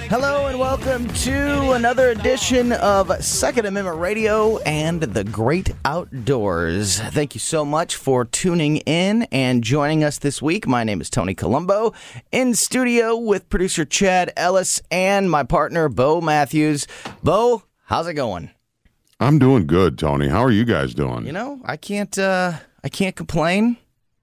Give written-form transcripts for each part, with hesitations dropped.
Hello and welcome to another edition of Second Amendment Radio and the Great Outdoors. Thank you so much for tuning in and joining us this week. My name is Tony Colombo, in studio with producer Chad Ellis and my partner Bo Matthews. Bo, how's it going? I'm doing good, Tony. How are you guys doing? You know, I can't complain.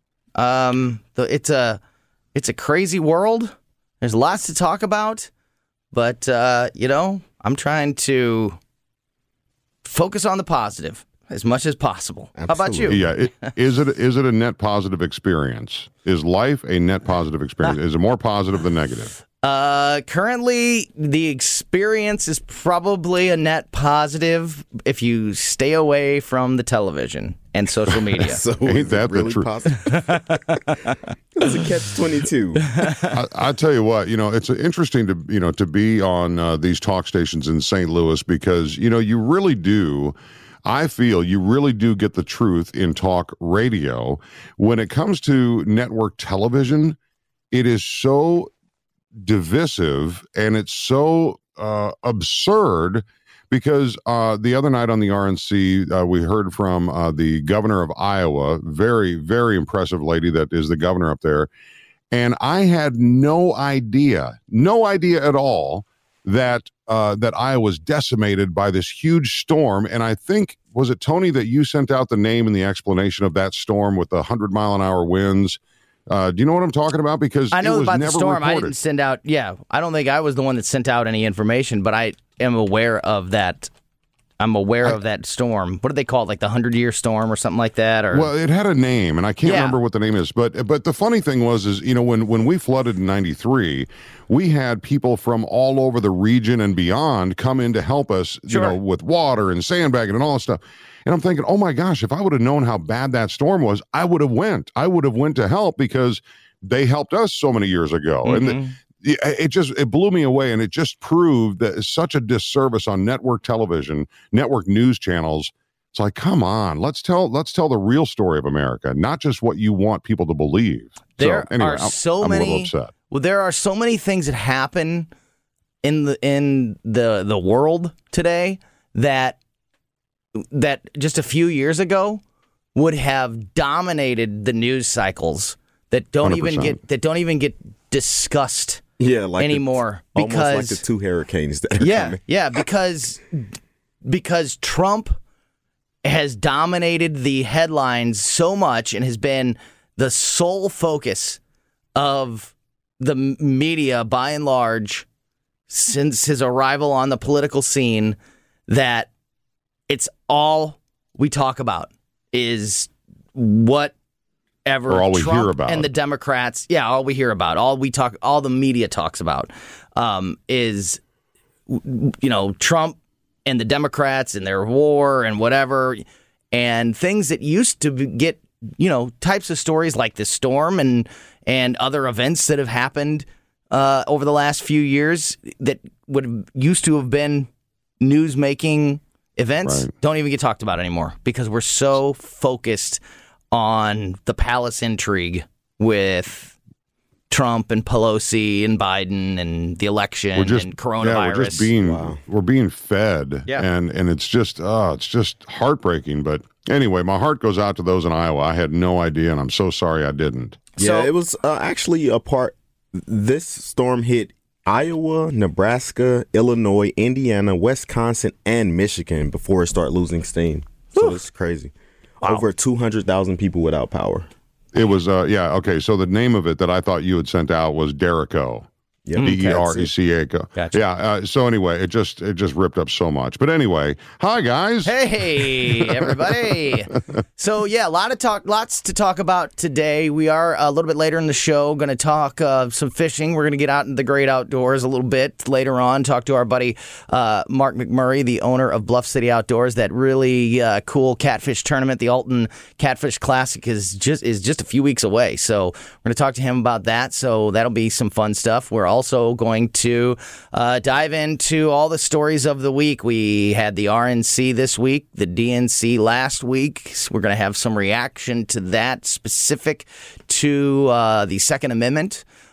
It's a crazy world. There's lots to talk about. But, I'm trying to focus on the positive as much as possible. Absolutely. How about you? Yeah. Is it a net positive experience? Is life a net positive experience? Is it more positive than negative? Currently, the experience is probably a net positive if you stay away from the television and social media. So ain't that really the truth? It's a catch-22. I tell you what, it's interesting to be on these talk stations in St. Louis because, you really do. I feel you really do get the truth in talk radio. When it comes to network television, it is so divisive and it's so absurd because the other night on the RNC, we heard from the governor of Iowa, very, very impressive lady that is the governor up there. And I had no idea at all that that Iowa was decimated by this huge storm. And I think, was it Tony that you sent out the name and the explanation of that storm with the 100-mile-an-hour winds? Do you know what I'm talking about? Because I know it was about never the storm. reported. I didn't send out. Yeah, I don't think I was the one that sent out any information, but I am aware of that. I'm aware of that storm. What do they call it? Like the 100-year storm or something like that? Or well, it had a name, and I can't remember what the name is. But the funny thing was, when we flooded in '93, we had people from all over the region and beyond come in to help us, with water and sandbagging and all that stuff. And I'm thinking, oh my gosh, if I would have known how bad that storm was, I would have went. I would have went to help because they helped us so many years ago. Mm-hmm. And it blew me away, and it just proved that it's such a disservice on network television, network news channels. It's like, come on, let's tell the real story of America, not just what you want people to believe. There so, anyway, are so I'm many. a little upset. Well, there are so many things that happen in the world today that just a few years ago would have dominated the news cycles that don't 100%. even get discussed anymore almost because like the two hurricanes that are coming. because Trump has dominated the headlines so much and has been the sole focus of the media by and large since his arrival on the political scene that it's all we talk about is whatever Or all we Trump hear about. and the Democrats. Yeah, all we hear about, all the media talks about is Trump and the Democrats and their war and whatever, and things that used to get types of stories like this storm and other events that have happened over the last few years that used to have been news making events don't even get talked about anymore because we're so focused on the palace intrigue with Trump and Pelosi and Biden and the election and coronavirus. Yeah, we're being fed, and it's just heartbreaking. But anyway, my heart goes out to those in Iowa. I had no idea, and I'm so sorry I didn't. Yeah, it was actually a part. This storm hit Iowa, Nebraska, Illinois, Indiana, Wisconsin, and Michigan before it started losing steam. So it's crazy. Wow. Over 200,000 people without power. It was, okay. So the name of it that I thought you had sent out was Derico. Yep. Dereca. Gotcha. Yeah. So anyway, it just ripped up so much. But anyway, hi guys. Hey everybody. So yeah, lots to talk about today. We are a little bit later in the show going to talk some fishing. We're going to get out in the great outdoors a little bit later on. Talk to our buddy Mark McMurray, the owner of Bluff City Outdoors. That really cool catfish tournament, the Alton Catfish Classic, is just a few weeks away. So we're going to talk to him about that. So that'll be some fun stuff. We're also going to dive into all the stories of the week. We had the RNC this week, the DNC last week. So we're going to have some reaction to that specific to the Second Amendment.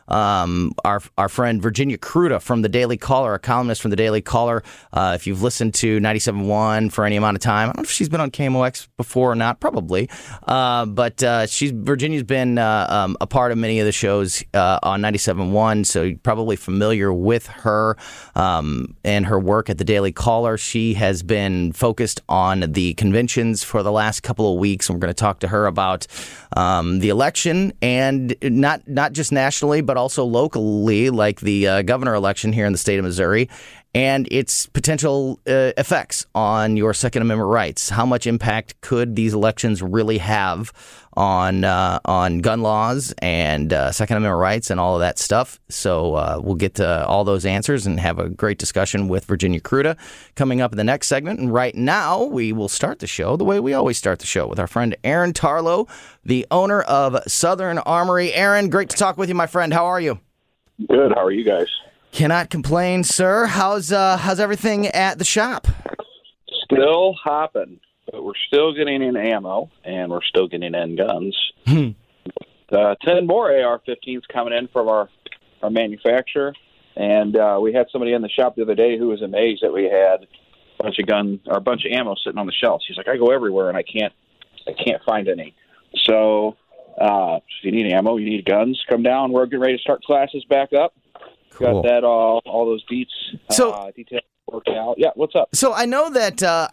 our friend Virginia Kruta from the Daily Caller, a columnist from the Daily Caller. If you've listened to 97.1 for any amount of time, I don't know if she's been on KMOX before or not, probably. But Virginia's been a part of many of the shows on 97.1, so you're probably familiar with her and her work at the Daily Caller. She has been focused on the conventions for the last couple of weeks, and we're going to talk to her about the election, and not just nationally, but also locally, like the governor election here in the state of Missouri, and its potential effects on your Second Amendment rights. How much impact could these elections really have on gun laws and Second Amendment rights and all of that stuff? So we'll get to all those answers and have a great discussion with Virginia Kruta coming up in the next segment. And right now, we will start the show the way we always start the show, with our friend Aaron Tarlow, the owner of Southern Armory. Aaron, great to talk with you, my friend. How are you? Good. How are you guys? Cannot complain, sir. How's everything at the shop? Still hopping, but we're still getting in ammo, and we're still getting in guns. 10 more AR-15s coming in from our manufacturer, and we had somebody in the shop the other day who was amazed that we had a bunch of ammo sitting on the shelves. He's like, I go everywhere, and I can't find any. So if you need ammo, you need guns, come down. We're getting ready to start classes back up. Cool. Got that all those details worked out. Yeah, what's up? So I know that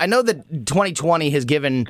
2020 has given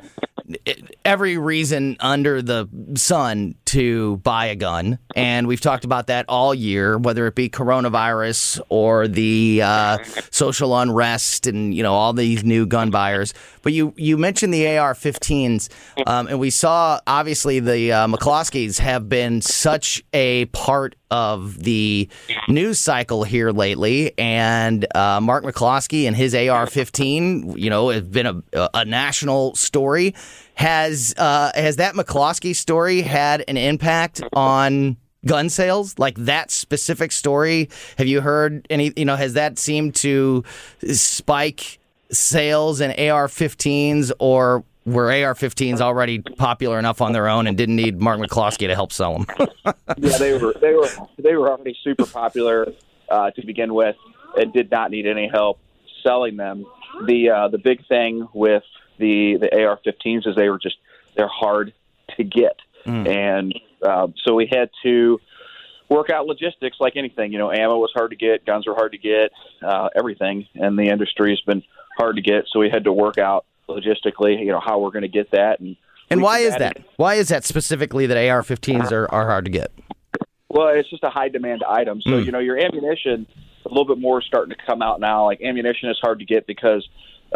every reason under the sun to buy a gun, and we've talked about that all year, whether it be coronavirus or the social unrest and all these new gun buyers. But you mentioned the AR-15s, and we saw obviously the McCloskeys have been such a part of the news cycle here lately, and Mark McCloskey and his AR-15, has been a national story. Has that McCloskey story had an impact on gun sales? Like that specific story, have you heard any? Has that seemed to spike sales in AR-15s, or were AR-15s already popular enough on their own and didn't need Mark McCloskey to help sell them? Yeah, they were already super popular to begin with, and did not need any help selling them. The big thing with the AR-15s is they're hard to get, and so we had to work out logistics like anything. Ammo was hard to get, guns were hard to get, everything, and the industry has been hard to get. So we had to work out logistically, how we're going to get that. And why is that? Why is that specifically that AR-15s are hard to get? Well, it's just a high demand item. So, your ammunition, a little bit more starting to come out now. Like ammunition is hard to get because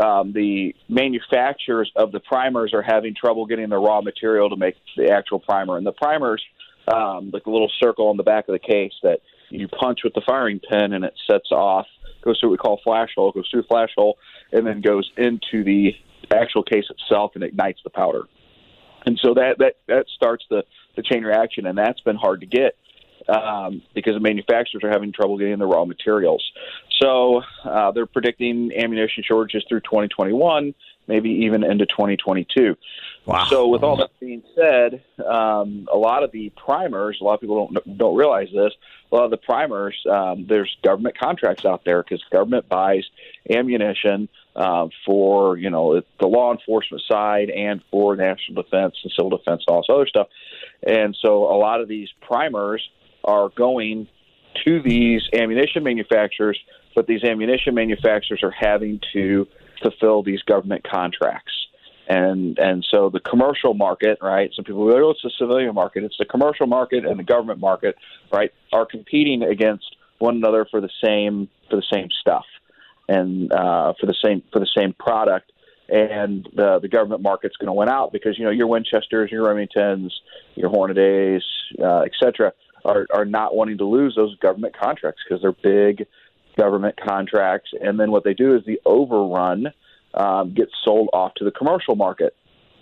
the manufacturers of the primers are having trouble getting the raw material to make the actual primer. And the primers, like a little circle on the back of the case that you punch with the firing pin and it sets off, goes through what we call a flash hole, goes through the flash hole, and then goes into the actual case itself and ignites the powder. And so that starts the chain reaction, and that's been hard to get because the manufacturers are having trouble getting the raw materials. So they're predicting ammunition shortages through 2021, maybe even into 2022. Wow. So with all that being said, a lot of the primers, a lot of people don't realize this, a lot of the primers, there's government contracts out there because government buys ammunition for, the law enforcement side and for national defense and civil defense and all this other stuff. And so a lot of these primers are going to these ammunition manufacturers, but these ammunition manufacturers are having to fulfill these government contracts. And so the commercial market, right, some people go, it's the civilian market. It's the commercial market and the government market, right, are competing against one another for the same stuff and for the same product. And the government market's going to win out because, your Winchesters, your Remingtons, your Hornaday, et cetera, are not wanting to lose those government contracts because they're big government contracts. And then what they do is the overrun gets sold off to the commercial market.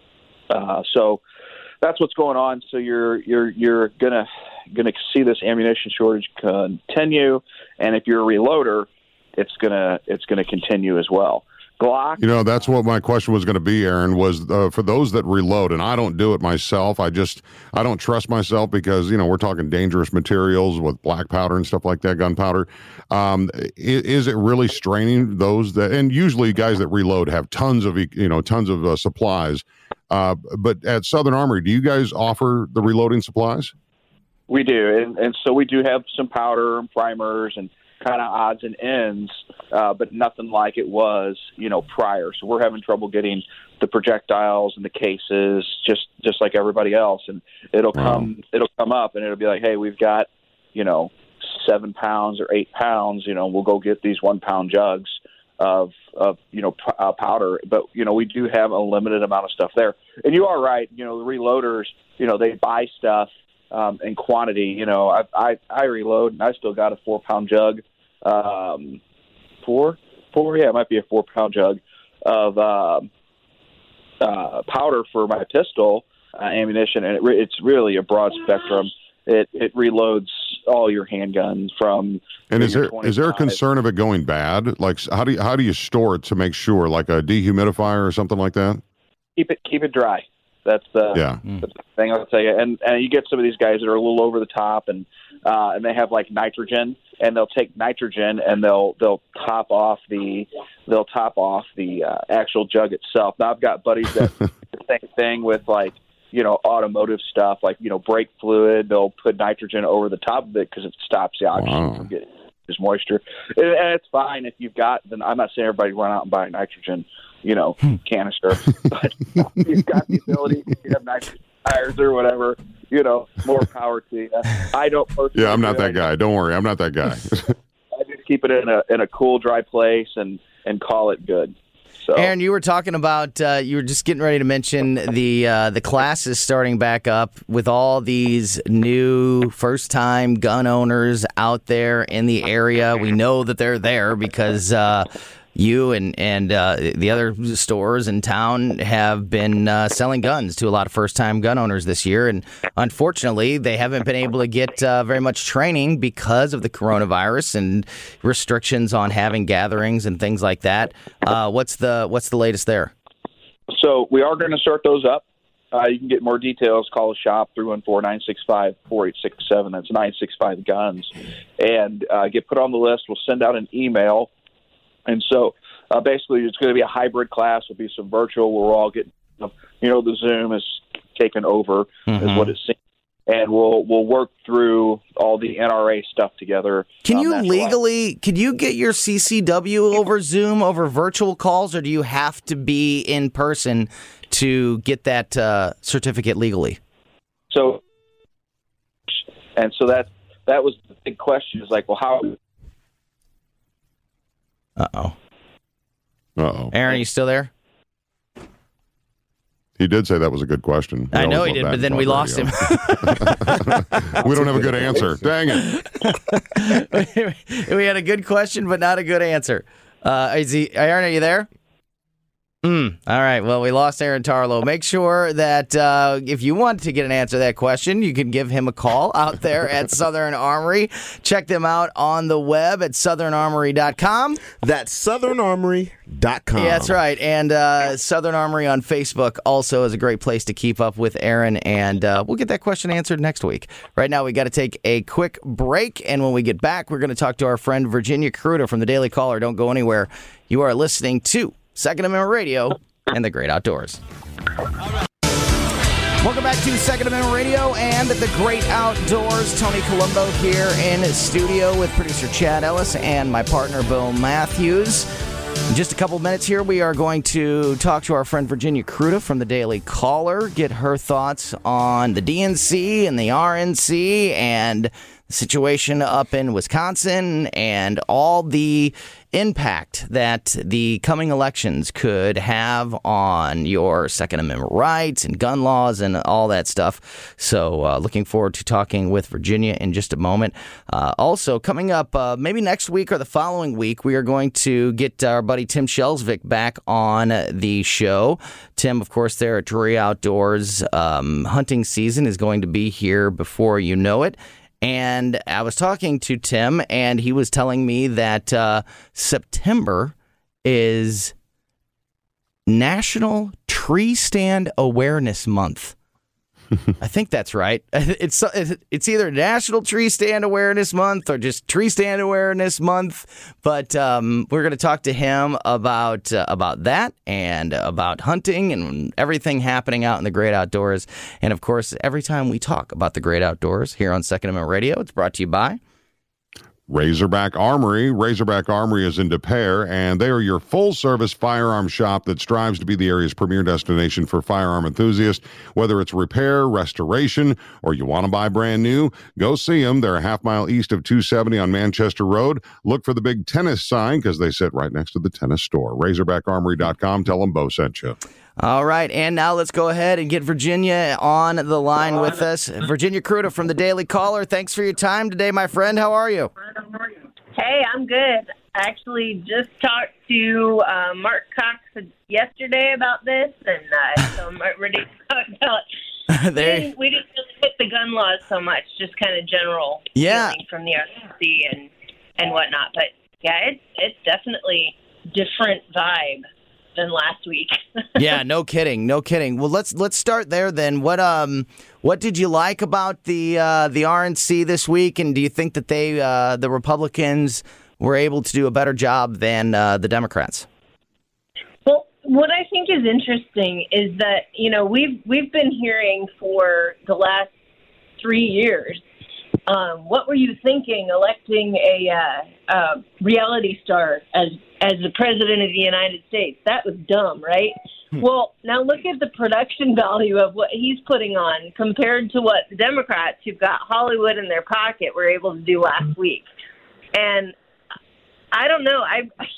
So that's what's going on. So you're gonna see this ammunition shortage continue, and if you're a reloader, it's gonna continue as well. Glock. You know, that's what my question was going to be, Aaron, was for those that reload, and I don't do it myself. I don't trust myself because, we're talking dangerous materials with black powder and stuff like that, gunpowder. Is it really straining those that, and usually guys that reload have tons of supplies. But at Southern Armory, do you guys offer the reloading supplies? We do. And so we do have some powder and primers and kind of odds and ends, but nothing like it was, prior. So we're having trouble getting the projectiles and the cases, just like everybody else. And it'll come up, and it'll be like, hey, we've got, 7 pounds or 8 pounds. We'll go get these 1 pound jugs of powder. But we do have a limited amount of stuff there. And you are right. The reloaders, they buy stuff in quantity. I reload, and I still got a 4 pound jug. It might be a 4 pound jug of powder for my pistol ammunition, and it's really a broad spectrum. It reloads all your handguns from. And is there a concern of it going bad? Like, how do you store it to make sure, like a dehumidifier or something like that? Keep it dry. That's the thing I'll tell you. And you get some of these guys that are a little over the top, and they have like nitrogen, and they'll take nitrogen and they'll top off the actual jug itself. Now I've got buddies that do the same thing with like automotive stuff, like brake fluid. They'll put nitrogen over the top of it because it stops the oxygen from getting just moisture. And it's fine if you've got. Then I'm not saying everybody run out and buy nitrogen. Canister, but you've got the ability to have nitrogen tires or whatever, more power to you. I don't personally. Yeah, I'm not that guy. Don't worry, I'm not that guy. I just keep it in a cool, dry place and call it good. So, Aaron, you were talking about you were just getting ready to mention the classes starting back up with all these new first-time gun owners out there in the area. We know that they're there because you and the other stores in town have been selling guns to a lot of first-time gun owners this year. And unfortunately, they haven't been able to get very much training because of the coronavirus and restrictions on having gatherings and things like that. What's the latest there? So we are going to start those up. You can get more details. Call the shop, 314-965-4867. That's 965 Guns. And get put on the list. We'll send out an email. And so basically it's going to be a hybrid class. It'll be some virtual where we're all getting, the Zoom is taken over is what it seems. And we'll work through all the NRA stuff together. Can you get your CCW over Zoom, over virtual calls, or do you have to be in person to get that certificate legally? So that was the big question is like, well, how... Uh-oh. Aaron, are you still there? He did say that was a good question. I know he did, but then we lost him. We don't have a good answer. Dang it. We had a good question, but not a good answer. Aaron, are you there? All right. Well, we lost Aaron Tarlow. Make sure that if you want to get an answer to that question, you can give him a call out there at Southern Armory. Check them out on the web at southernarmory.com. That's southernarmory.com. Yeah, that's right. And Southern Armory on Facebook also is a great place to keep up with Aaron. And we'll get that question answered next week. Right now, we got to take a quick break. And when we get back, we're going to talk to our friend Virginia Kruta from the Daily Caller. Don't go anywhere. You are listening to Second Amendment Radio and the Great Outdoors. Welcome back to Second Amendment Radio and the Great Outdoors. Tony Colombo here in studio with producer Chad Ellis and my partner Bill Matthews. In just a couple minutes here, we are going to talk to our friend Virginia Kruta from the Daily Caller, get her thoughts on the DNC and the RNC and the situation up in Wisconsin and all the impact that the coming elections could have on your Second Amendment rights and gun laws and all that stuff. So looking forward to talking with Virginia in just a moment. Also, coming up maybe next week or the following week, we are going to get our buddy Tim Shelsvik back on the show. Tim, of course, there at Drury Outdoors. Hunting season is going to be here before you know it. And I was talking to Tim, and he was telling me that September is National Tree Stand Awareness Month. I think that's right. It's either National Tree Stand Awareness Month or just Tree Stand Awareness Month. But we're going to talk to him about that and about hunting and everything happening out in the great outdoors. And, of course, every time we talk about the great outdoors here on Second Amendment Radio, it's brought to you by Razorback Armory. Razorback Armory is in Des Peres, and they are your full-service firearm shop that strives to be the area's premier destination for firearm enthusiasts. Whether it's repair, restoration, or you want to buy brand new, go see them. They're a half-mile east of 270 on Manchester Road. Look for the big tennis sign because they sit right next to the tennis store. RazorbackArmory.com. Tell them Bo sent you. All right, and now let's go ahead and get Virginia on the line with us. Virginia Kruta from the Daily Caller. Thanks for your time today, my friend. How are you? Hey, I'm good. I actually just talked to Mark Cox yesterday about this, and so I'm ready to talk about it. We didn't really hit the gun laws so much, just kind of general feeling from the RCC and whatnot. But, yeah, it's definitely different vibe than last week. Yeah, no kidding. Well, let's start there then. What did you like about the RNC this week, and do you think that the Republicans were able to do a better job than the Democrats? Well, what I think is interesting is that we've been hearing for the last 3 years. What were you thinking electing a reality star as the president of the United States? That was dumb, right? Well, now look at the production value of what he's putting on compared to what the Democrats, who've got Hollywood in their pocket, were able to do last week. And I don't know.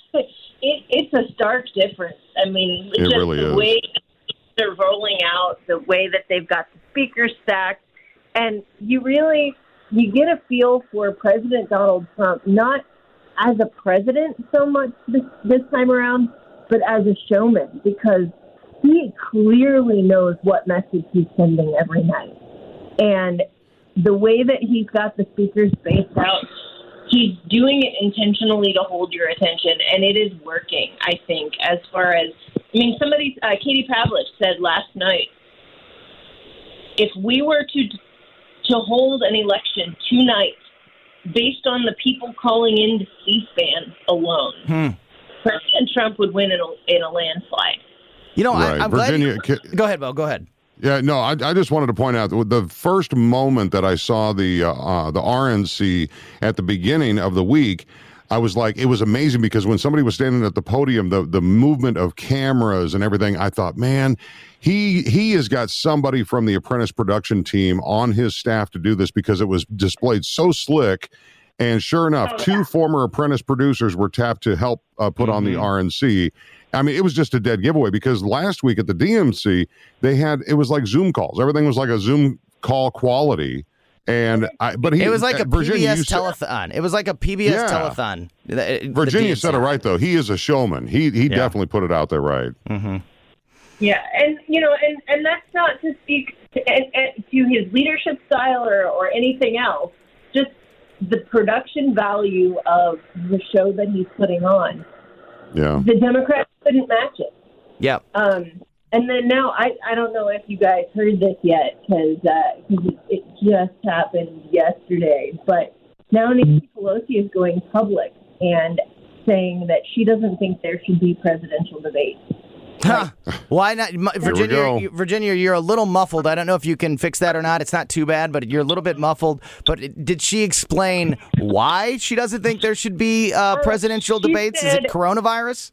It's a stark difference. I mean, it really is. The way they're rolling out, the way that they've got the speakers stacked, and you get a feel for President Donald Trump, not as a president so much this time around, but as a showman, because he clearly knows what message he's sending every night. And the way that he's got the speakers spaced out, he's doing it intentionally to hold your attention, and it is working, I think, as far as, Katie Pavlich said last night, if we were to hold an election tonight based on the people calling into C-SPAN alone, President Trump would win in a landslide. Right. I'm Virginia, glad. Go ahead, Bo. Go ahead. Yeah, no, I just wanted to point out that the first moment that I saw the RNC at the beginning of the week, I was like, it was amazing because when somebody was standing at the podium, the movement of cameras and everything, I thought, man, he has got somebody from the Apprentice production team on his staff to do this because it was displayed so slick. And sure enough, two former Apprentice producers were tapped to help put on the RNC. I mean, it was just a dead giveaway because last week at the DMC, it was like Zoom calls. Everything was like a Zoom call quality. And it was like a Virginia, PBS telethon. It was like a PBS telethon. Virginia said it right though. He is a showman. He definitely put it out there right. Mm-hmm. Yeah, and that's not to speak to his leadership style or anything else. Just the production value of the show that he's putting on. Yeah, the Democrats couldn't match it. Yeah. And then now, I don't know if you guys heard this yet, because it just happened yesterday, but now Nancy Pelosi is going public and saying that she doesn't think there should be presidential debate. Huh. Why not? Virginia, you're a little muffled. I don't know if you can fix that or not. It's not too bad, but you're a little bit muffled. But did she explain why she doesn't think there should be presidential debates? Is it coronavirus?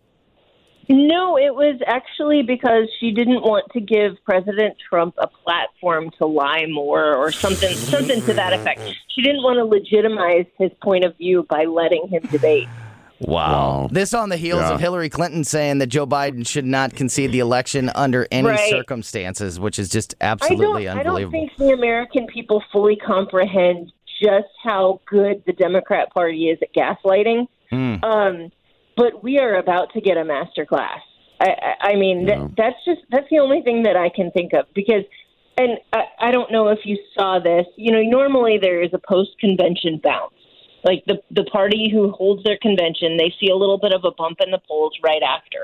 No, it was actually because she didn't want to give President Trump a platform to lie more or something to that effect. She didn't want to legitimize his point of view by letting him debate. Wow. This on the heels of Hillary Clinton saying that Joe Biden should not concede the election under any circumstances, which is just absolutely unbelievable. I don't think the American people fully comprehend just how good the Democrat Party is at gaslighting. But we are about to get a master class. I mean, that's the only thing that I can think of because, and I don't know if you saw this, normally there is a post-convention bounce. Like the party who holds their convention, they see a little bit of a bump in the polls right after.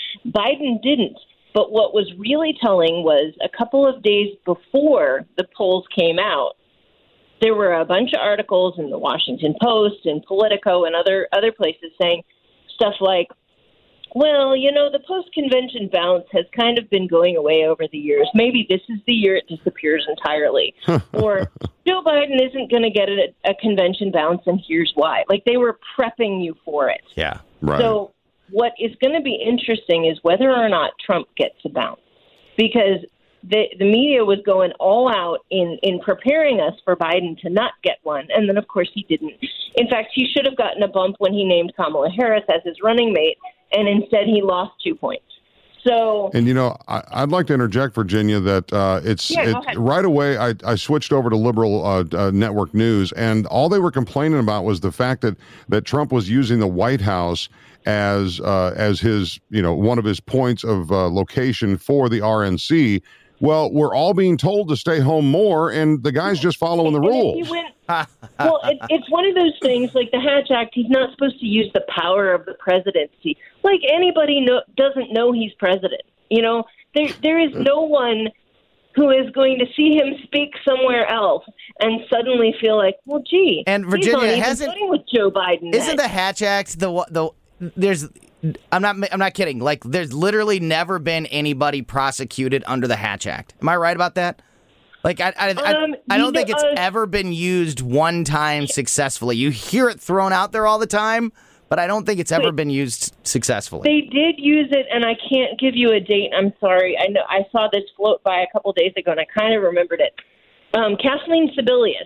Biden didn't. But what was really telling was a couple of days before the polls came out, there were a bunch of articles in the Washington Post and Politico and other places saying stuff like, well, the post-convention bounce has kind of been going away over the years. Maybe this is the year it disappears entirely. Or Joe Biden isn't going to get a convention bounce, and here's why. Like, they were prepping you for it. Yeah, right. So what is going to be interesting is whether or not Trump gets a bounce. Because the media was going all out in preparing us for Biden to not get one. And then, of course, he didn't. In fact, he should have gotten a bump when he named Kamala Harris as his running mate, and instead he lost 2 points. So, and I'd like to interject, Virginia, that right away I switched over to liberal network news, and all they were complaining about was the fact that Trump was using the White House as his one of his points of location for the RNC. Well, we're all being told to stay home more, and the guy's just following the rules. Well, it's one of those things like the Hatch Act. He's not supposed to use the power of the presidency. Like anybody doesn't know he's president. There is no one who is going to see him speak somewhere else and suddenly feel like, well, gee, and Virginia hasn't with Joe Biden. Isn't the Hatch Act there's? I'm not kidding. Like, there's literally never been anybody prosecuted under the Hatch Act. Am I right about that? Like, I don't think it's ever been used one time successfully. You hear it thrown out there all the time, but I don't think it's ever been used successfully. They did use it, and I can't give you a date. I'm sorry. I know I saw this float by a couple days ago, and I kind of remembered it. Kathleen Sebelius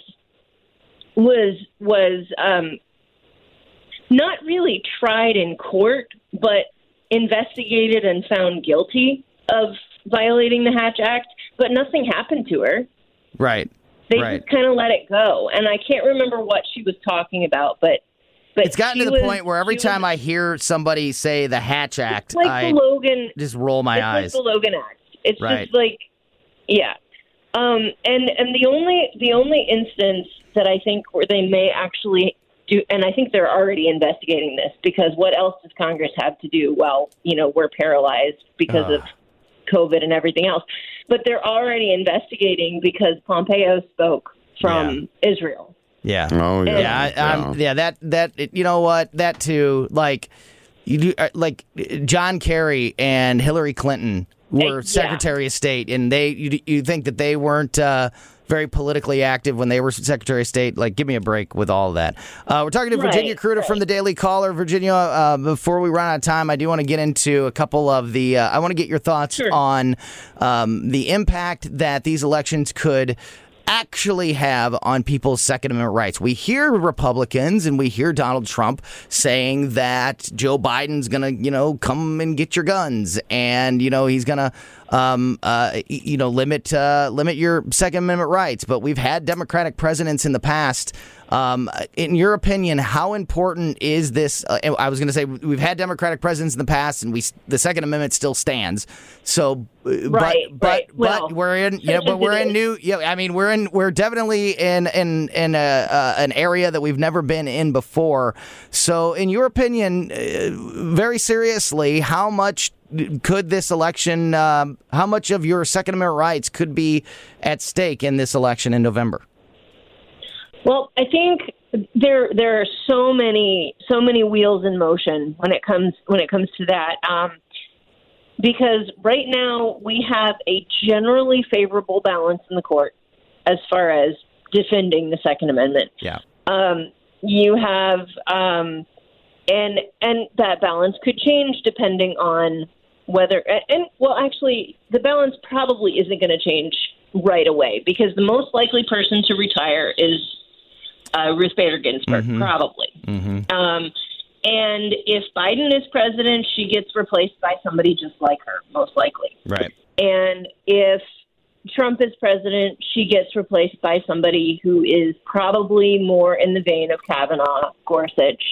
was not really tried in court, but investigated and found guilty of violating the Hatch Act, but nothing happened to her. Right. They just kind of let it go. And I can't remember what she was talking about, but it's gotten to the point where every time I hear somebody say the Hatch Act, I just roll my eyes. It's like the Logan Act. It's right. Just like, yeah. And the only instance that I think where they may actually do, and I think they're already investigating this, because what else does Congress have to do while, we're paralyzed because of COVID and everything else? But they're already investigating because Pompeo spoke from Israel. Yeah. Oh, yeah. That you know what? That too, like, you do, like John Kerry and Hillary Clinton were Secretary of State, and you think that they weren't very politically active when they were Secretary of State? Like, give me a break with all of that. We're talking to Virginia Kruta from the Daily Caller. Virginia, before we run out of time, I do want to get into a couple of the I want to get your thoughts on the impact that these elections could actually have on people's Second Amendment rights. We hear Republicans and we hear Donald Trump saying that Joe Biden's going to, come and get your guns, and, he's going to, limit your Second Amendment rights. But we've had Democratic presidents in the past. In your opinion, how important is this? I was going to say we've had Democratic presidents in the past, and the Second Amendment still stands. So, but we're in, we're definitely in an area that we've never been in before. So, in your opinion, very seriously, how much could this election? How much of your Second Amendment rights could be at stake in this election in November? Well, I think there are so many wheels in motion when it comes to that. Because right now we have a generally favorable balance in the court as far as defending the Second Amendment. Yeah. You have and that balance could change depending on whether actually the balance probably isn't going to change right away, because the most likely person to retire is Ruth Bader Ginsburg, probably. Mm-hmm. And if Biden is president, she gets replaced by somebody just like her, most likely. Right. And if Trump is president, she gets replaced by somebody who is probably more in the vein of Kavanaugh, Gorsuch,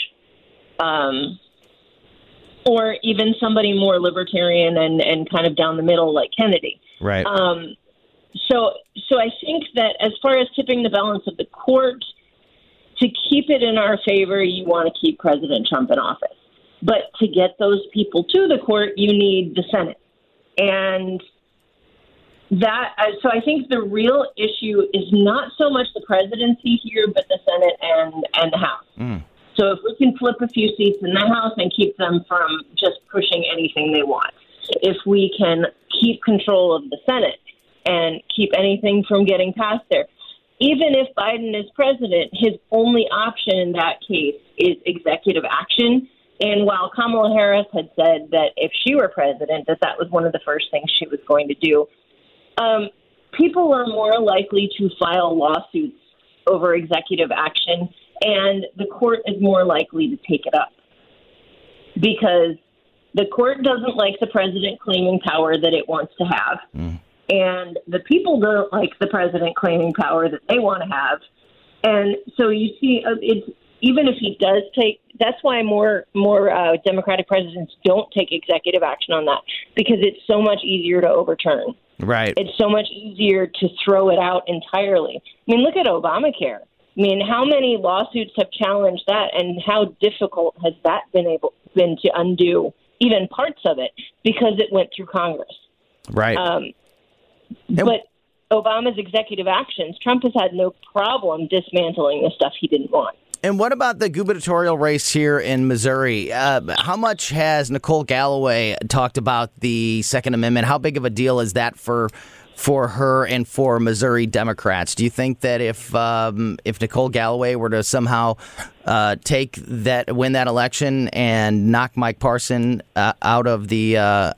or even somebody more libertarian and kind of down the middle like Kennedy. Right. So I think that as far as tipping the balance of the court, to keep it in our favor, you want to keep President Trump in office. But to get those people to the court, you need the Senate. And so I think the real issue is not so much the presidency here, but the Senate and the House. So if we can flip a few seats in the House and keep them from just pushing anything they want, if we can keep control of the Senate and keep anything from getting passed there, even if Biden is president, his only option in that case is executive action. And while Kamala Harris had said that if she were president, that was one of the first things she was going to do, people are more likely to file lawsuits over executive action, and the court is more likely to take it up because the court doesn't like the president claiming power that it wants to have, and the people don't like the president claiming power that they want to have. And so you see, it's even if he does take. That's why more Democratic presidents don't take executive action on that, because it's so much easier to overturn. Right. It's so much easier to throw it out entirely. I mean, look at Obamacare. I mean, how many lawsuits have challenged that, and how difficult has that been to undo even parts of it because it went through Congress. Right. But Obama's executive actions, Trump has had no problem dismantling the stuff he didn't want. And what about the gubernatorial race here in Missouri? How much has Nicole Galloway talked about the Second Amendment? How big of a deal is that for her and for Missouri Democrats? Do you think that if Nicole Galloway were to somehow win that election and knock Mike Parson out of the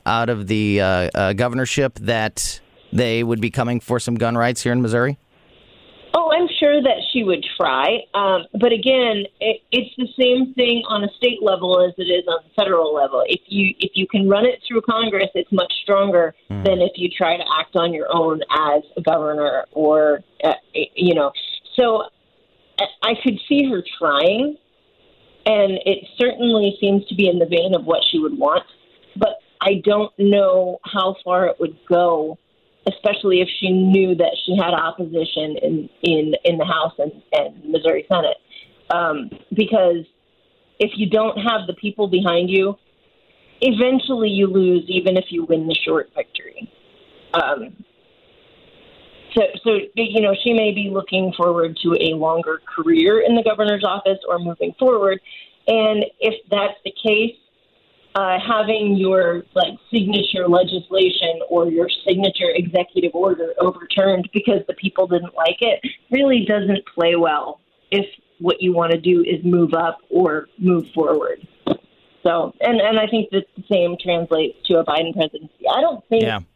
governorship, that they would be coming for some gun rights here in Missouri? Oh, I'm sure that she would try. But again, it's the same thing on a state level as it is on the federal level. If you can run it through Congress, it's much stronger than if you try to act on your own as a governor or, So I could see her trying, and it certainly seems to be in the vein of what she would want. But I don't know how far it would go, especially if she knew that she had opposition in the House and Missouri Senate. Because if you don't have the people behind you, eventually you lose, even if you win the short victory. So she may be looking forward to a longer career in the governor's office or moving forward. And if that's the case, having your signature legislation or your signature executive order overturned because the people didn't like it really doesn't play well if what you want to do is move up or move forward. So, and I think that the same translates to a Biden presidency. I don't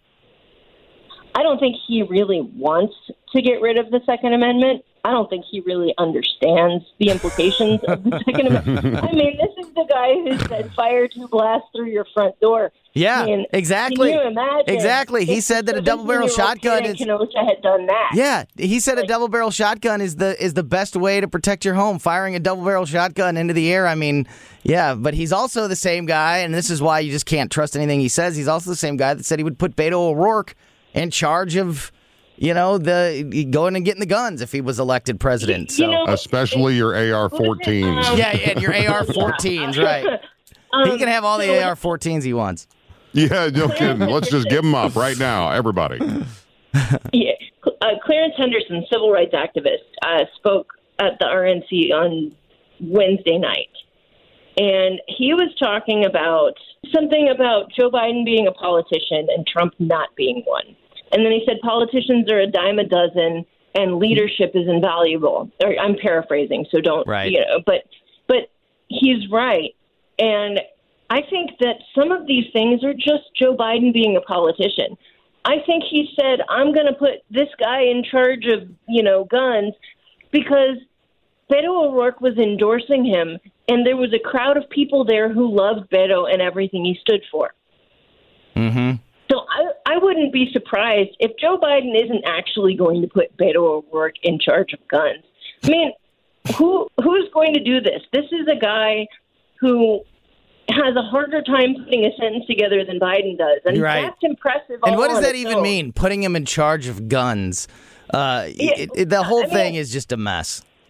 think he really wants to get rid of the Second Amendment. I don't think he really understands the implications of the Second Amendment. I mean, this is the guy who said fire to blast through your front door. Yeah, I mean, exactly. Can you imagine? Exactly. He said that a double-barrel shotgun is. Kenosha had done that. Yeah, he said a double-barrel shotgun is the best way to protect your home. Firing a double-barrel shotgun into the air. I mean, yeah, but he's also the same guy, and this is why you just can't trust anything he says. He's also the same guy that said he would put Beto O'Rourke in charge of, the going and getting the guns if he was elected president. So especially your AR-14s. Yeah, and your AR-14s, right? He can have all the AR-14s he wants. Yeah, no kidding. Let's just give them up right now, everybody. Yeah, Clarence Henderson, civil rights activist, spoke at the RNC on Wednesday night, and he was talking about something about Joe Biden being a politician and Trump not being one. And then he said politicians are a dime a dozen and leadership is invaluable. Or, I'm paraphrasing, so don't, right. But he's right. And I think that some of these things are just Joe Biden being a politician. I think he said, I'm going to put this guy in charge of, guns because Beto O'Rourke was endorsing him, and there was a crowd of people there who loved Beto and everything he stood for. Mm-hmm. So I wouldn't be surprised if Joe Biden isn't actually going to put Beto O'Rourke in charge of guns. I mean, who's going to do this? This is a guy who has a harder time putting a sentence together than Biden does. And right. That's impressive. And what does that even mean, putting him in charge of guns? The whole thing is just a mess.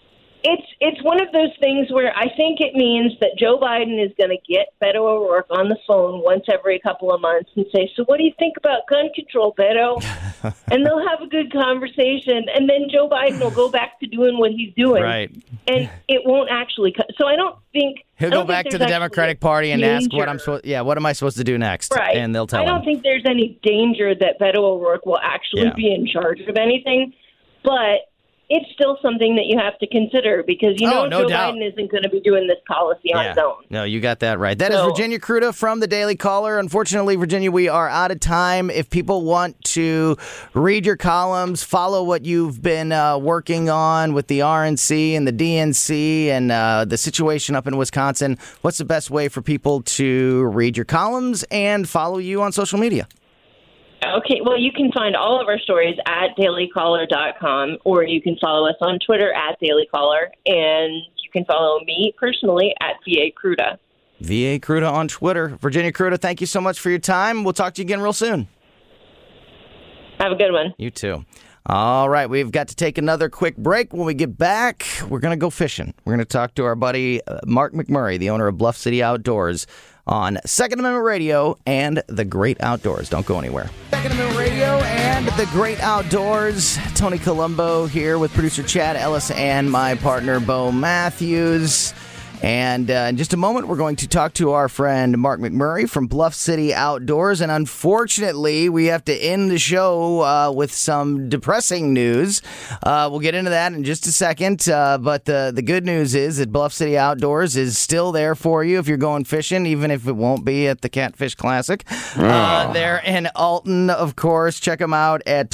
it's one of those things where I think it means that Joe Biden is going to get Beto O'Rourke on the phone once every couple of months and say, "So what do you think about gun control, Beto?" And they'll have a good conversation, and then Joe Biden will go back to doing what he's doing, Right. And it won't actually. So I don't think He'll go back to the Democratic Party and ask what am I supposed to do next? Right. And they'll tell I him. don't think there's any danger that Beto O'Rourke will actually be in charge of anything, but it's still something that you have to consider because no Joe doubt. Biden isn't going to be doing this policy on his own. No, you got that right. That is Virginia Kruta from the Daily Caller. Unfortunately, Virginia, we are out of time. If people want to read your columns, follow what you've been working on with the RNC and the DNC and the situation up in Wisconsin, what's the best way for people to read your columns and follow you on social media? Okay, well, you can find all of our stories at dailycaller.com, or you can follow us on Twitter at dailycaller, and you can follow me personally at VA Kruta. VA Kruta on Twitter. Virginia Kruta, thank you so much for your time. We'll talk to you again real soon. Have a good one. You too. All right, we've got to take another quick break. When we get back, we're going to go fishing. We're going to talk to our buddy Mark McMurray, the owner of Bluff City Outdoors, on Second Amendment Radio and The Great Outdoors. Don't go anywhere. Second Amendment Radio and The Great Outdoors. Tony Colombo here with producer Chad Ellis and my partner Bo Matthews. And in just a moment, we're going to talk to our friend Mark McMurray from Bluff City Outdoors. And unfortunately, we have to end the show with some depressing news. We'll get into that in just a second. But the good news is that Bluff City Outdoors is still there for you if you're going fishing, even if it won't be at the Catfish Classic. They're in Alton, of course. Check them out at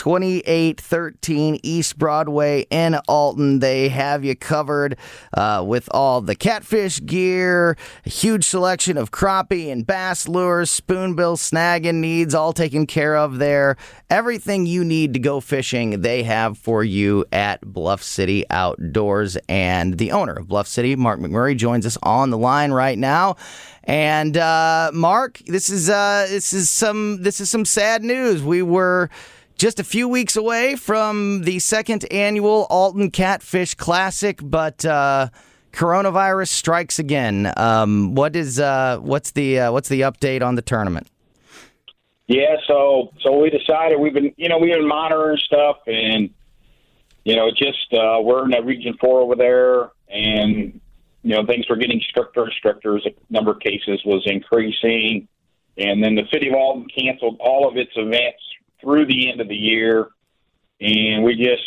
2813 East Broadway in Alton. They have you covered with all the catfish gear, a huge selection of crappie and bass lures, spoonbill snagging needs, all taken care of there. Everything you need to go fishing, they have for you at Bluff City Outdoors. And the owner of Bluff City, Mark McMurray, joins us on the line right now. And Mark, this is some sad news. We were just a few weeks away from the second annual Alton Catfish Classic, but coronavirus strikes again. What's the update on the tournament? Yeah, so we decided we've been monitoring stuff, and we're in Region 4 over there, and things were getting stricter and stricter as the number of cases was increasing, and then the city of Alton canceled all of its events through the end of the year, and we just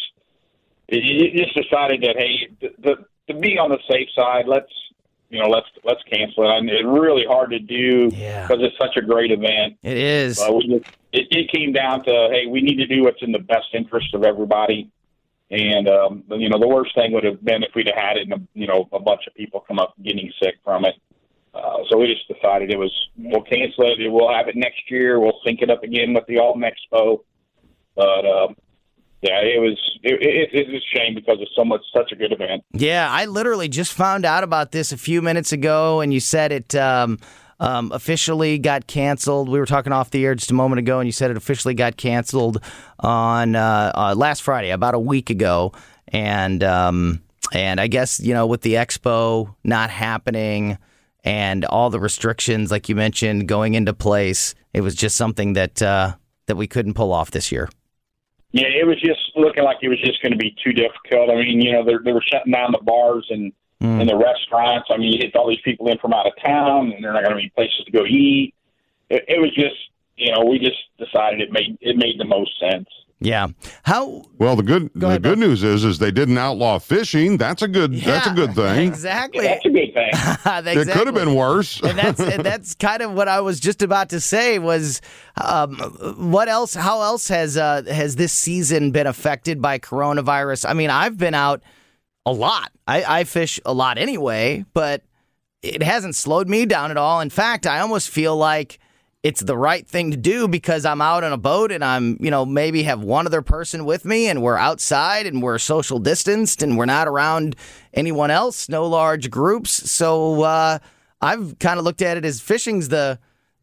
decided that to be on the safe side, let's cancel it. I mean, it's really hard to do because it's such a great event. It is. It came down to, hey, we need to do what's in the best interest of everybody. And the worst thing would have been if we'd have had it, and a bunch of people come up getting sick from it. So we just decided we'll cancel it. We'll have it next year. We'll sync it up again with the Alton Expo. But yeah, it's a shame because it's such a good event. Yeah, I literally just found out about this a few minutes ago, and you said it officially got canceled. We were talking off the air just a moment ago, and you said it officially got canceled on last Friday, about a week ago. And I guess, with the expo not happening and all the restrictions, like you mentioned, going into place, it was just something that we couldn't pull off this year. Yeah, it was just looking like it was just going to be too difficult. I mean, they were shutting down the bars and the restaurants. I mean, you get all these people in from out of town, and they're not going to be places to go eat. It was just, we just decided it made the most sense. Yeah. Well, the good news is they didn't outlaw fishing. That's a good thing. Exactly. Yeah, that's a good thing. Exactly. It could have been worse. And that's kind of what I was just about to say was, what else? How else has this season been affected by coronavirus? I mean, I've been out a lot. I fish a lot anyway, but it hasn't slowed me down at all. In fact, I almost feel like it's the right thing to do because I'm out on a boat and I'm, maybe have one other person with me and we're outside and we're social distanced and we're not around anyone else, no large groups. So I've kind of looked at it as fishing's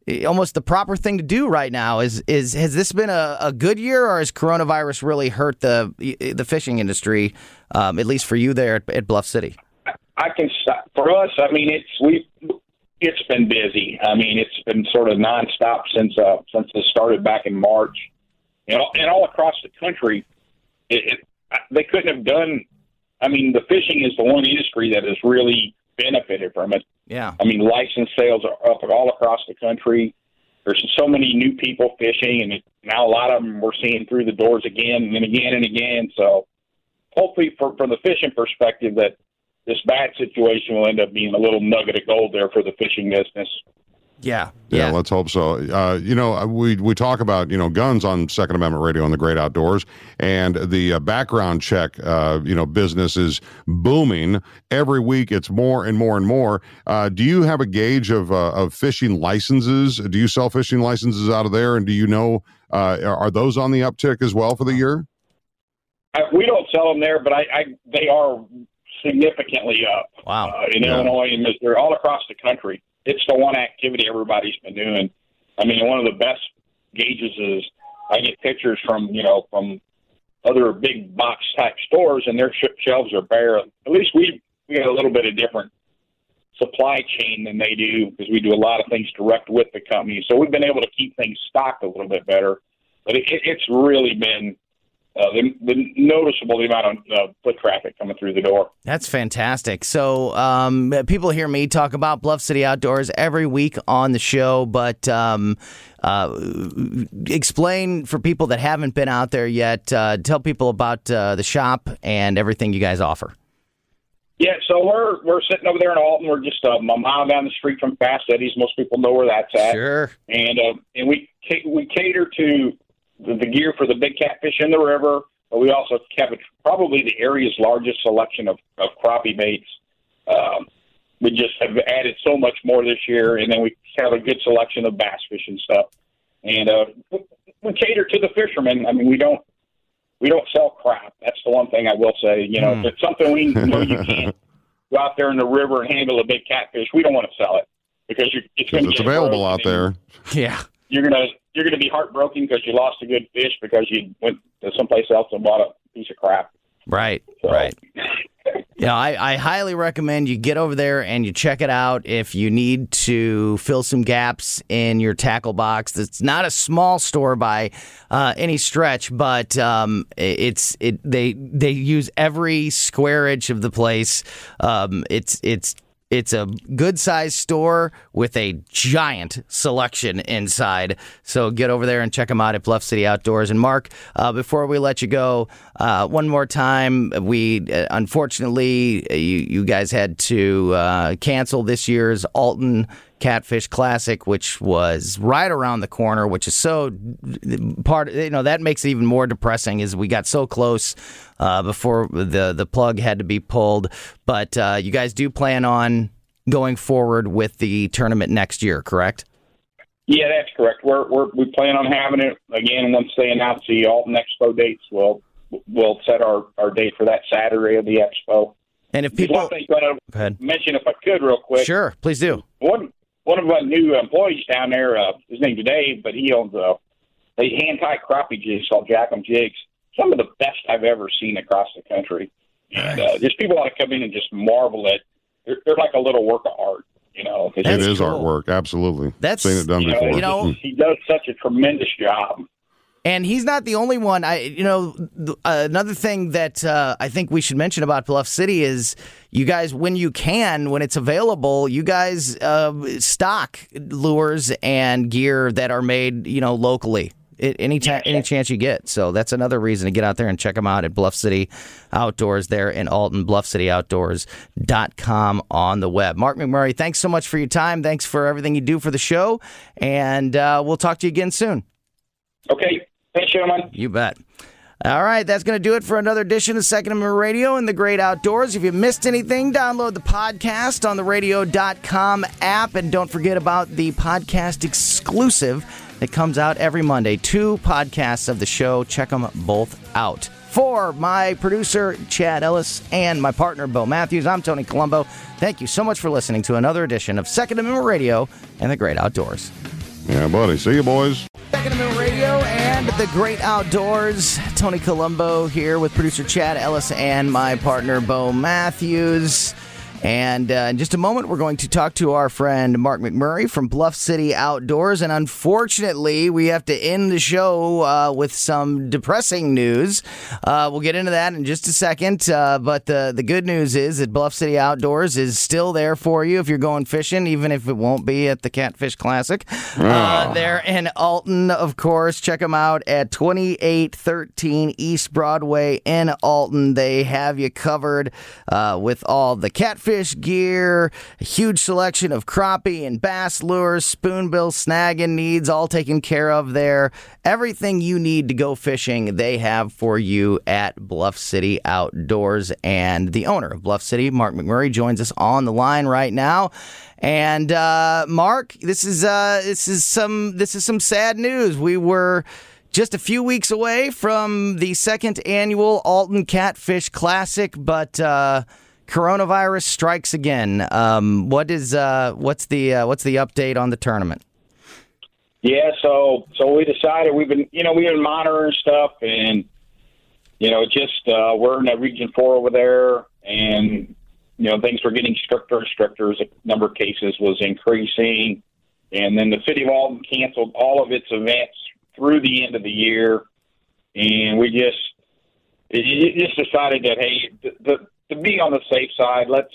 almost the proper thing to do right now. Has this been a good year, or has coronavirus really hurt the fishing industry, at least for you there at Bluff City? I can stop. For us, I mean, it's been busy. I mean, it's been sort of nonstop since it started back in March. And all across the country, they couldn't have done. I mean, the fishing is the one industry that has really benefited from it. Yeah. I mean, license sales are up all across the country. There's so many new people fishing, and now a lot of them we're seeing through the doors again and again and again. So hopefully from the fishing perspective that this bad situation will end up being a little nugget of gold there for the fishing business. Yeah. Let's hope so. We talk about, guns on Second Amendment Radio and the Great Outdoors, and the background check, business is booming. Every week it's more and more and more. Do you have a gauge of fishing licenses? Do you sell fishing licenses out of there? And do you know, are those on the uptick as well for the year? We don't sell them there, but they are significantly up. Wow. In Illinois and Missouri, all across the country. It's the one activity everybody's been doing. I mean, one of the best gauges is I get pictures from other big box type stores, and their shelves are bare. At least we have a little bit of different supply chain than they do, because we do a lot of things direct with the company. So we've been able to keep things stocked a little bit better. But it's really been noticeable the amount of foot traffic coming through the door. That's fantastic. So people hear me talk about Bluff City Outdoors every week on the show, but explain for people that haven't been out there yet, tell people about the shop and everything you guys offer. Yeah, so we're sitting over there in Alton. We're just a mile down the street from Fast Eddie's. Most people know where that's at. Sure. And we cater to the gear for the big catfish in the river, but we also have probably the area's largest selection of crappie baits. We just have added so much more this year, and then we have a good selection of bass fish and stuff. And we cater to the fishermen. I mean, we don't sell crap. That's the one thing I will say. If it's something we know you can't go out there in the river and handle a big catfish, we don't want to sell it because it's available out there. Yeah. You're gonna be heartbroken because you lost a good fish because you went to someplace else and bought a piece of crap. Right. So. Right. Yeah, I highly recommend you get over there and you check it out if you need to fill some gaps in your tackle box. It's not a small store by any stretch, but they use every square inch of the place. It's a good-sized store with a giant selection inside. So get over there and check them out at Bluff City Outdoors. And Mark, before we let you go, one more time, we unfortunately, you guys had to cancel this year's Alton Catfish Classic, which was right around the corner, which is so that makes it even more depressing as we got so close before the plug had to be pulled. But you guys do plan on going forward with the tournament next year, correct? Yeah, that's correct. We plan on having it again once they announce the Alton Expo dates. We'll set our date for that Saturday of the Expo. And if people, one thing I want to mention, if I could, real quick. Sure, please do. One of our new employees down there, his name's Dave, but he owns a hand-tied crappie jigs called Jack 'em Jigs. Some of the best I've ever seen across the country. And just people ought to come in and just marvel at. They're like a little work of art, It is cool. Artwork, absolutely. That's seen it done before. He does such a tremendous job. And he's not the only one. Another thing that I think we should mention about Bluff City is you guys, when it's available, you guys stock lures and gear that are made, locally. Any chance you get. So that's another reason to get out there and check them out at Bluff City Outdoors there in Alton, bluffcityoutdoors.com on the web. Mark McMurray, thanks so much for your time. Thanks for everything you do for the show. And we'll talk to you again soon. Okay. Thanks, gentlemen. You bet. All right, that's going to do it for another edition of Second Amendment Radio and the Great Outdoors. If you missed anything, download the podcast on the radio.com app. And don't forget about the podcast exclusive that comes out every Monday. 2 podcasts of the show. Check them both out. For my producer, Chad Ellis, and my partner, Bill Matthews, I'm Tony Colombo. Thank you so much for listening to another edition of Second Amendment Radio and the Great Outdoors. Yeah, buddy. See you, boys. Second Amendment Radio and the Great Outdoors. Tony Colombo here with producer Chad Ellis and my partner Bo Matthews. And in just a moment, we're going to talk to our friend Mark McMurray from Bluff City Outdoors. And unfortunately, we have to end the show with some depressing news. We'll get into that in just a second. But the good news is that Bluff City Outdoors is still there for you if you're going fishing, even if it won't be at the Catfish Classic. They're in Alton, of course. Check them out at 2813 East Broadway in Alton. They have you covered with all the catfish gear, a huge selection of crappie and bass lures, spoonbill snagging needs, all taken care of there. Everything you need to go fishing, they have for you at Bluff City Outdoors. And the owner of Bluff City, Mark McMurray, joins us on the line right now. And Mark, this is some sad news. We were just a few weeks away from the second annual Alton Catfish Classic, but coronavirus strikes again. What's the update on the tournament? Yeah, so we decided we've been monitoring stuff, and we're in that Region 4 over there, and things were getting stricter and stricter as the number of cases was increasing, and then the city of Alton canceled all of its events through the end of the year, and we just decided that to be on the safe side, let's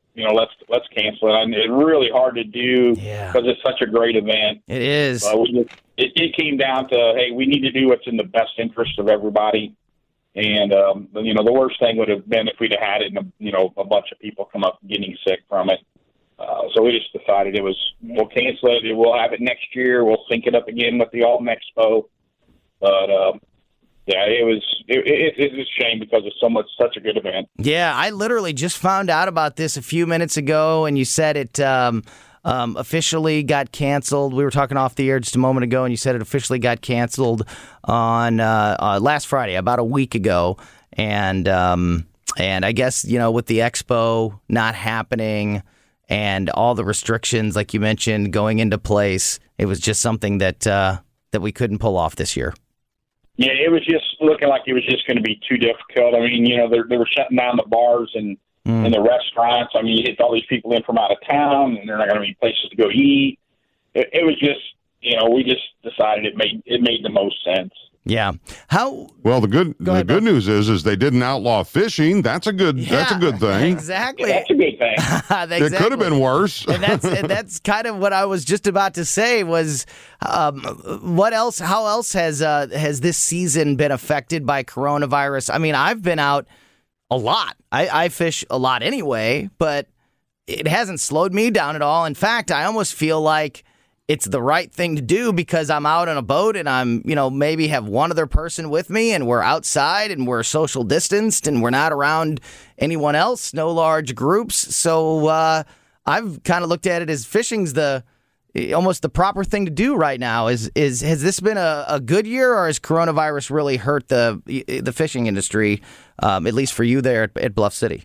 cancel it. I mean, it's really hard to do because it's such a great event. It is. It came down to, hey, we need to do what's in the best interest of everybody. And the worst thing would have been if we'd have had it, and a bunch of people come up getting sick from it. So we just decided we'll cancel it. We'll have it next year. We'll sync it up again with the Alton Expo. But yeah, it's a shame because it's such a good event. Yeah, I literally just found out about this a few minutes ago, and you said it officially got canceled. We were talking off the air just a moment ago, and you said it officially got canceled on last Friday, about a week ago. And I guess, with the expo not happening and all the restrictions, like you mentioned, going into place, it was just something that we couldn't pull off this year. Yeah, it was just looking like it was just going to be too difficult. I mean, they were shutting down the bars and the restaurants. I mean, you get all these people in from out of town, and they're not going to be places to go eat. It was just, we just decided it made the most sense. Yeah. Well, the good news is they didn't outlaw fishing. That's a good thing. Exactly. Yeah, that's a good thing. Exactly. It could have been worse. And that's kind of what I was just about to say was, what else? How else has this season been affected by coronavirus? I mean, I've been out a lot. I fish a lot anyway, but it hasn't slowed me down at all. In fact, I almost feel like it's the right thing to do because I'm out on a boat and I'm, maybe have one other person with me and we're outside and we're social distanced and we're not around anyone else, no large groups. So I've kind of looked at it as fishing's almost the proper thing to do right now. Has this been a good year, or has coronavirus really hurt the fishing industry, at least for you there at Bluff City?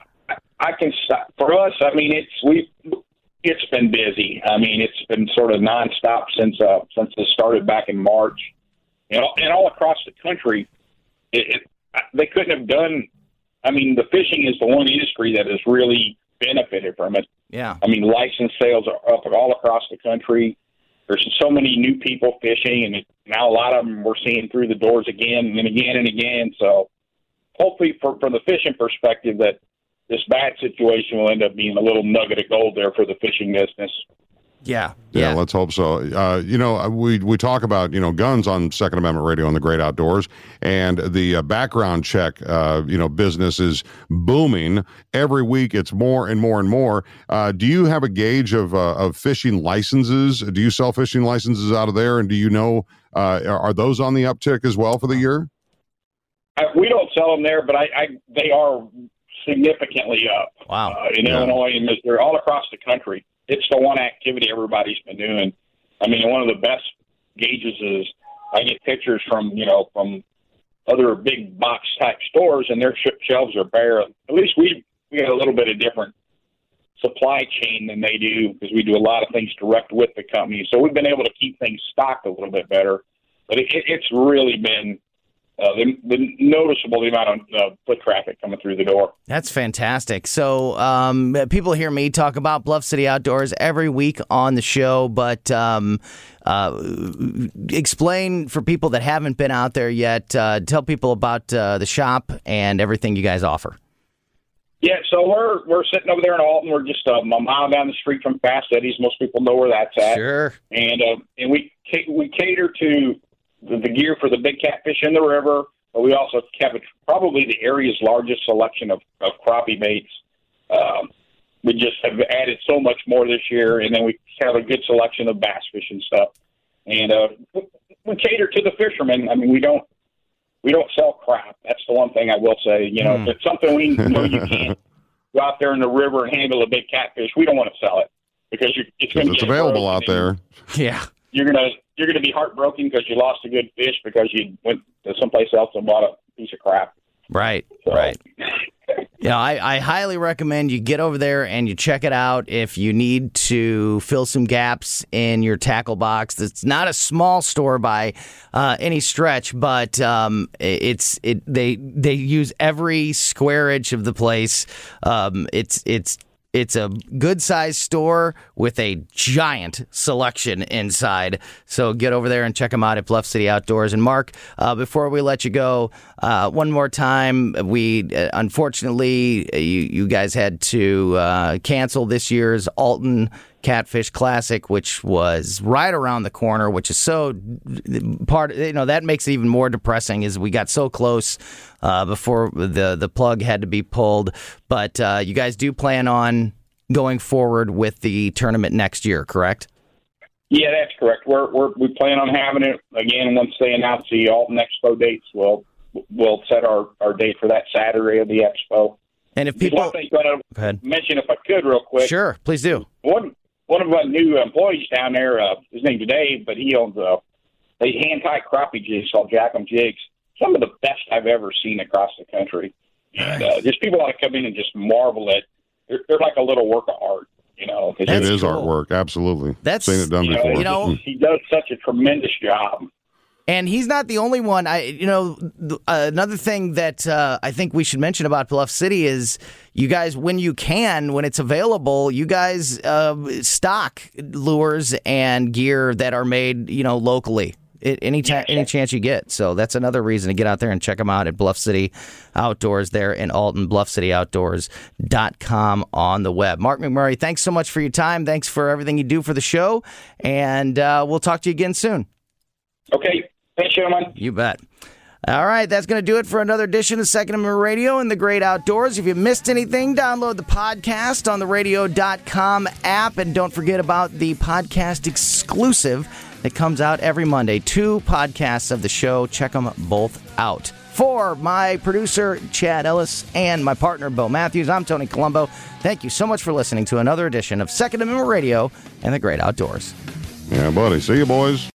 For us, I mean, it's been busy. I mean, it's been sort of nonstop since it started back in March. And all across the country, they couldn't have done. I mean, the fishing is the one industry that has really benefited from it. Yeah. I mean, license sales are up all across the country. There's so many new people fishing, and now a lot of them we're seeing through the doors again and again and again. So hopefully, from the fishing perspective, that this bad situation will end up being a little nugget of gold there for the fishing business. Yeah, let's hope so. We talk about, guns on Second Amendment Radio on the Great Outdoors, and the background check, business is booming. Every week it's more and more and more. Do you have a gauge of fishing licenses? Do you sell fishing licenses out of there? And do you know, are those on the uptick as well for the year? We don't sell them there, but they are significantly up. Wow. In Illinois and Missouri, all across the country. It's the one activity everybody's been doing. I mean, one of the best gauges is I get pictures from other big box type stores, and their shelves are bare. At least we got a little bit of different supply chain than they do because we do a lot of things direct with the company. So we've been able to keep things stocked a little bit better. But it's really been noticeable the amount of foot traffic coming through the door. That's fantastic. So people hear me talk about Bluff City Outdoors every week on the show, but explain for people that haven't been out there yet, tell people about the shop and everything you guys offer. Yeah, so we're sitting over there in Alton. We're just a mile down the street from Fast Eddie's. Most people know where that's at. Sure. And we cater to the gear for the big catfish in the river, but we also have probably the area's largest selection of crappie baits. We just have added so much more this year, and then we have a good selection of bass fish and stuff. And we cater to the fishermen. I mean, we don't sell crap. That's the one thing I will say. You know, if it's something we know you can't go out there in the river and handle a big catfish, we don't want to sell it because it's available out there. Yeah. You're gonna be heartbroken because you lost a good fish because you went to someplace else and bought a piece of crap. Right. So. Right. Yeah, I highly recommend you get over there and you check it out if you need to fill some gaps in your tackle box. It's not a small store by any stretch, but they use every square inch of the place. It's a good-sized store with a giant selection inside. So get over there and check them out at Bluff City Outdoors. And Mark, before we let you go, one more time, we unfortunately, you guys had to cancel this year's Alton Catfish Classic, which was right around the corner, which is so that makes it even more depressing as we got so close before the plug had to be pulled. But you guys do plan on going forward with the tournament next year, correct? Yeah, that's correct. We plan on having it again once they announce the Alton Expo dates. We'll set our date for that Saturday of the Expo. And if people, one thing I want to mention, if I could, real quick. Sure, please do. One of our new employees down there, his name's Dave, but he owns a hand-tied crappie jigs called Jack 'em Jigs. Some of the best I've ever seen across the country. And just people want to come in and just marvel at. They're like a little work of art, you know. It is cool. Artwork, absolutely. That's seen it done before. You know, he does such a tremendous job. And he's not the only one. Another thing that I think we should mention about Bluff City is you guys, when it's available, you guys stock lures and gear that are made, locally. Any chance you get. So that's another reason to get out there and check them out at Bluff City Outdoors there in Alton, bluffcityoutdoors.com on the web. Mark McMurray, thanks so much for your time. Thanks for everything you do for the show. And we'll talk to you again soon. Okay. Thanks, gentlemen. You bet. All right, that's going to do it for another edition of Second Amendment Radio and the Great Outdoors. If you missed anything, download the podcast on the radio.com app. And don't forget about the podcast exclusive that comes out every Monday. 2 podcasts of the show. Check them both out. For my producer, Chad Ellis, and my partner, Bo Matthews, I'm Tony Colombo. Thank you so much for listening to another edition of Second Amendment Radio and the Great Outdoors. Yeah, buddy. See you, boys.